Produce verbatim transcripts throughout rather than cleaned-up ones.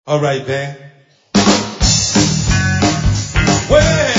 All right, man. Well,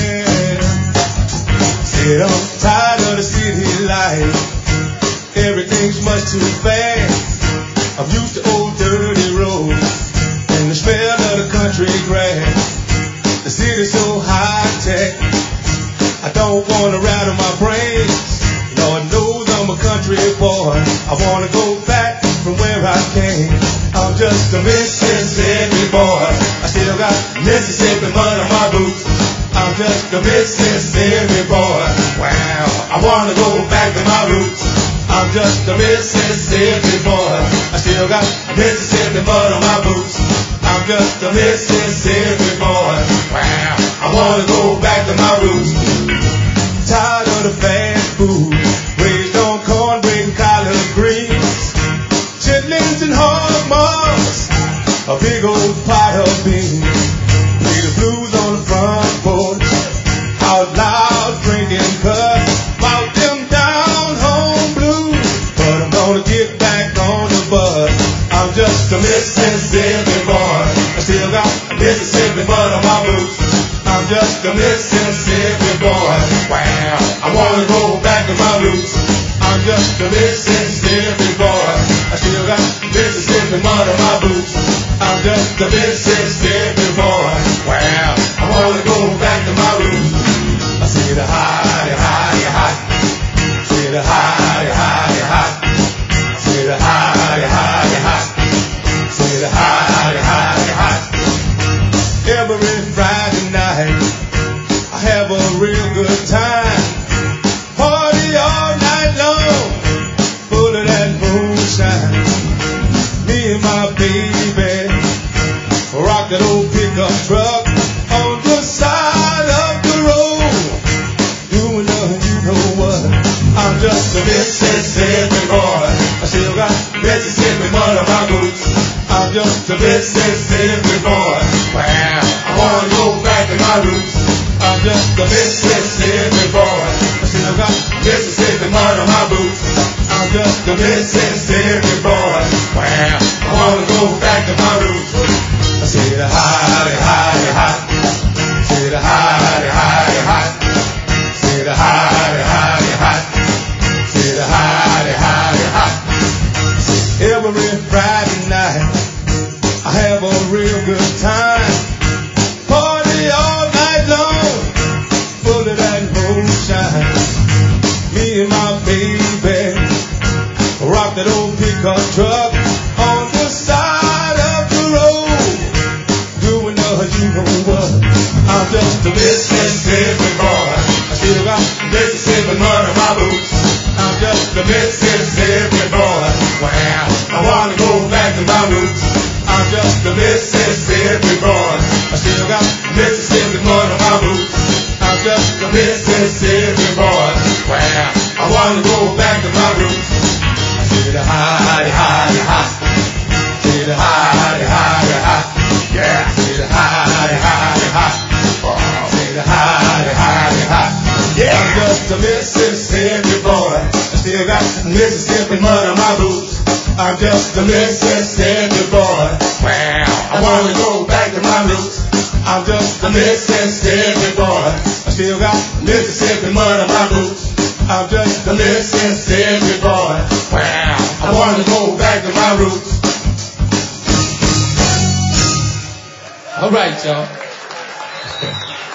said I'm tired of the city life. Everything's much too fast. I'm used to old dirty roads and the smell of the country grass. The city's so high-tech, I don't want to rattle my brains. Lord knows I'm a country boy. I want to go back from where I came. I'm just a Mississippi boy. I still got Mississippi mud on my boots. I'm just a Mississippi boy. Wow, I want to go back to my roots. I'm just a Mississippi boy. I still got Mississippi mud on my boots. I'm just a Mississippi boy. Wow, I want to go back to my roots. Tired of the fast food, raised on cornbread and collard greens, chitlins and hog maws, a big old pot of beans. Play the blues on the front porch, out loud drinking cuss about them down home blues. But I'm gonna get back on the bus. I'm just a Mississippi boy. I still got Mississippi mud on my boots. I'm just a Mississippi boy. Wow, I wanna go back to my roots. I'm just a Mississippi boy. I still got Mississippi mud on my boots. I'm just a Mississippi boy. Wow, I wanna go back to my roots. I see the high, high, high. See the high, high, high. See the high, high, high. See the high, high, high. Every Friday night I have a real good time. Party all night long, full of that moonshine. Me and my baby rock that old pickup truck on the side of the road, doing the you know what. I'm just a Mississippi boy. I still got Mississippi mud on my boots. I'm just a Mississippi boy. Wow, I wanna go back to my roots. I'm just a Mississippi boy. I still got Mississippi mud on my boots. I'm just a Mississippi boy. Wow, I wanna go back to my roots. I say the high, high, high. Say the high, high, high. Say the high, high, high. Say the high, high, high. Every Friday night I have a real good time. Party all night long, full of that moonshine. Me and my baby rock that old pickup truck on the side of the road, doing the you know what. I'm just a Mississippi boy. I still got Mississippi mud on my boots. I'm just a Mississippi boy. Wow, I wanna go back to my roots. I'm just a Mississippi boy. I still got Mississippi mud on my boots. I'm just a Mississippi boy. Wow, I wanna go back to my roots. I see the high, high, high. See the high, high, high. Yeah, see the high, high, high. Oh, see the high, high, high. Yeah, I'm just a Mississippi boy. I still got Mississippi mud on my boots. I'm just a Mississippi boy. Wow, I wanna go back to my roots. I'm just a Mississippi boy. I still got Mississippi mud on my boots. I'm just a Mississippi boy. Wow, I wanna go back to my roots. All right, y'all.